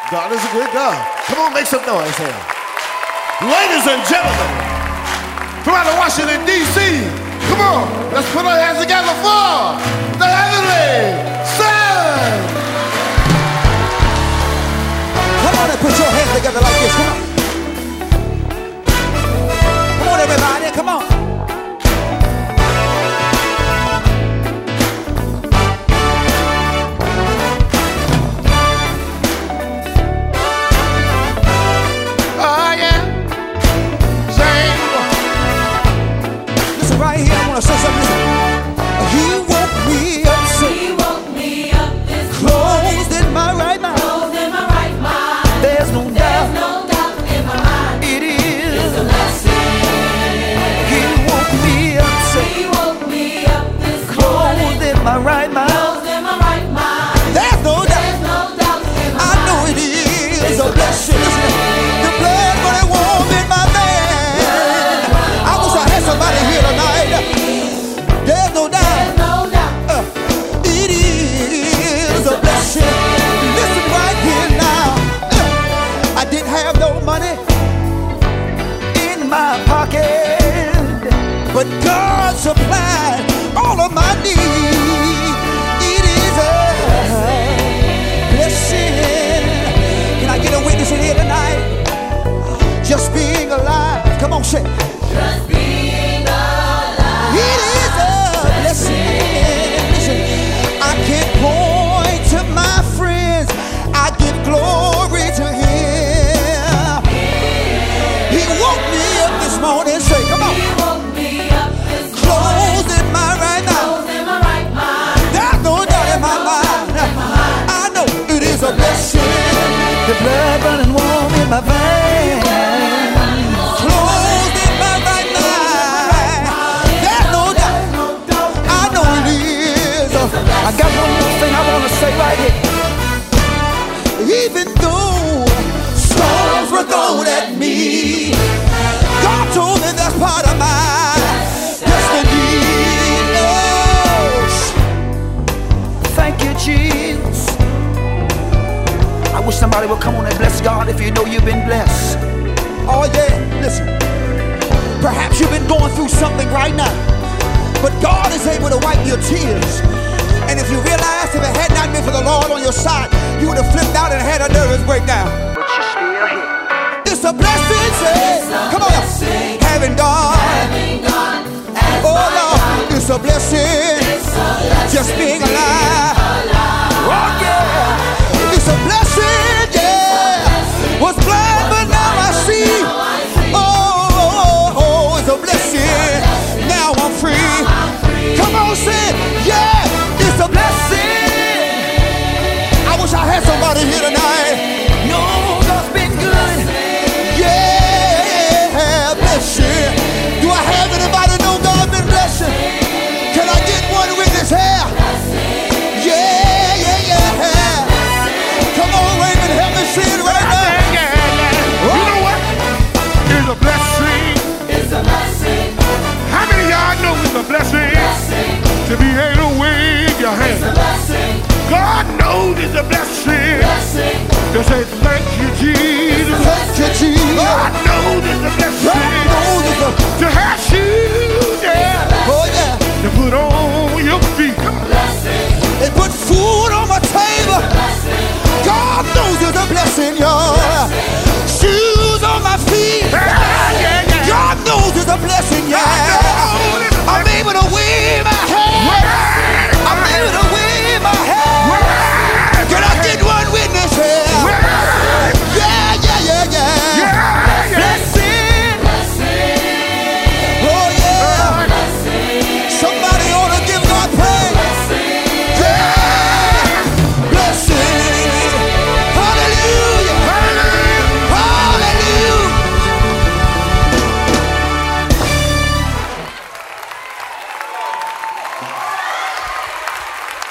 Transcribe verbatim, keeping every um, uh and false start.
God is a good God. Come on, make some noise here. Ladies and gentlemen, from out of Washington, D C, come on, let's put our hands together for the Heavenly Son. Come on and put your hands together like this, come on. Come on, everybody, come on. Right here, I want to say something. He woke me up, so he woke me up this closed in my right mind. Closed in my right mind. There's no There's doubt, no doubt in my mind. it is It's a blessing. He woke me up, so He woke me up this closed morning. in my right mind. Closed in my right mind. There's no doubt, There's no doubt in my I mind. know it is a blessing. Listen, the blood running warm in my veins. I wish I had somebody here tonight. There's no doubt. There's no doubt. Uh, it is a blessing. Listen right here now. Uh, I didn't have no money in my pocket, but God supplied all of my needs. It is a blessing. Can I get a witness in here tonight? Just being alive. Come on, say. Just being alive. It is a blessing. Listen, I can point to my friends. I give glory to Him. He woke me up this morning. Say, come on. He woke me up this morning. Closed in my right now. Closed in my right mind. There's no doubt in my mind. I know it is a blessing. The blood running warm in my veins. Closed in my right mind. There's no doubt. I know it is. I got one more thing I want to say right here. Even though storms were thrown at me, God told me that's part of my destiny. Oh, thank you, Jesus. I wish somebody would come on and bless God if you know you've been blessed. Oh yeah, listen. Perhaps you've been going through something right now, but God is able to wipe your tears. And if you realize if it had not been for the Lord on your side, you would have flipped out and had a nervous breakdown. But you're still here. It's a blessing, say. Come on, blessing. having God. Having God as Oh my Lord, God. it's a blessing. It's a blessing. Just being alive. Oh yeah, it's a blessing. Yeah, was blind but now I see. Oh, oh, oh, it's a blessing. Now I'm free. Come on, say it. Yeah, it's a blessing. I wish I had somebody here tonight. No, God's been good. Yeah, blessing. Do I have anybody know God's been blessing? Can I get one witness here? Yeah, yeah, yeah. Come on, Raymond, help me see it right now. Yeah, yeah, yeah. You know what? It's a blessing. It's a blessing. How many of y'all know it's a blessing? Blessing. To be able to wave your It's a hand. blessing. God knows it's a blessing. Blessing. To say thank you, Jesus.